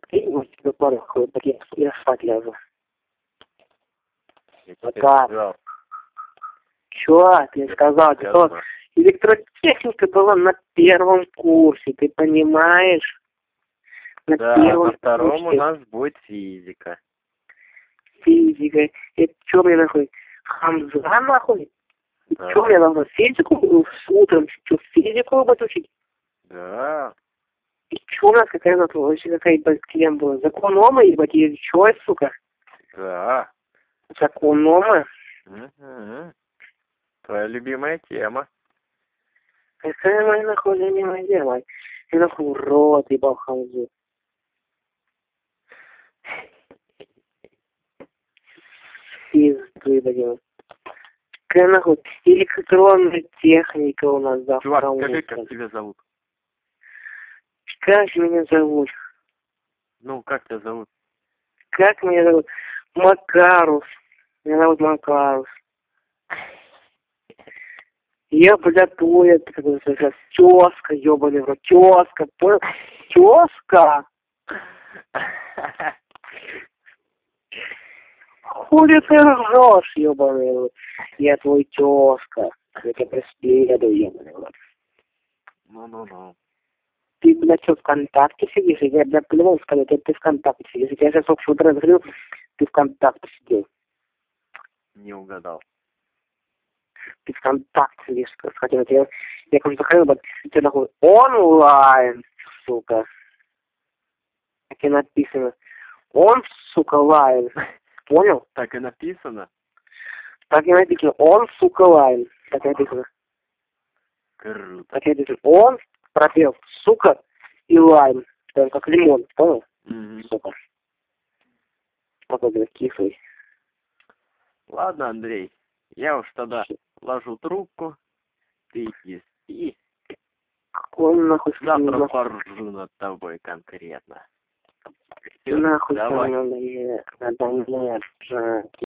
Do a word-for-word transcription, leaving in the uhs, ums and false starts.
И вот тебе пару ходит, так я, я спать лягу. Я Вот тебе так. сказал. Чё ты сказал? Ты что, Ясно. электротехника была на первом курсе, ты понимаешь? На Да, первом на втором у курсе нас будет физика. физика. Это чё мне нахуй? Хамза нахуй? Да. Чё мне надо физику утром? Чё, физику ебать учить? Да. И чё у нас какая у нас вообще какая ебать клем была? Законома ебать или чё, сука? Да. Законома? Угу. Твоя любимая тема. Какая моя нахуй любимая делать? Ты нахуй рот ебал Хамзу. Пизду ебать. Какая нахуй электронная техника у нас завтра Чувак, утром. скажи, как тебя зовут? Как меня зовут? Ну, как тебя зовут? Как меня зовут? Макарус. Меня зовут Макарус. Я, блядь, твой, как называется, тёзка, ёбаный в рот, тёзка, понял? Тёзка? Хули ты ржёшь, ёбаный в рот? Я твой тёзка. Я тебя преследую, ёбаный в рот. Ну-ну-ну. Ты, блядь, что, ВКонтакте сидишь? Я, блядь, по-любому сказал, ты, ты ВКонтакте сидишь. Я сейчас только что утро закрыл, ты ВКонтакте сидел. Не угадал. Ты ВКонтакте сидишь, хотел, я, я как закрыл, блядь, ты нахуй онлайн, сука. Так и написано. Он, сука, лайн. Понял? Так и написано? Так и написано. Он, сука, лайн. Так и написано. Круто. Так и написано. Он, пропел, сука, и лайн. Прям как лимон, понял? Угу. Сука. Такой, блядь, кислый. Ладно, Андрей, я уж тогда ложу трубку, ты иди спи. Какой нахуй Завтра нахуй, поржу над тобой конкретно. нахуй Давай. со мной, надо мне ржать.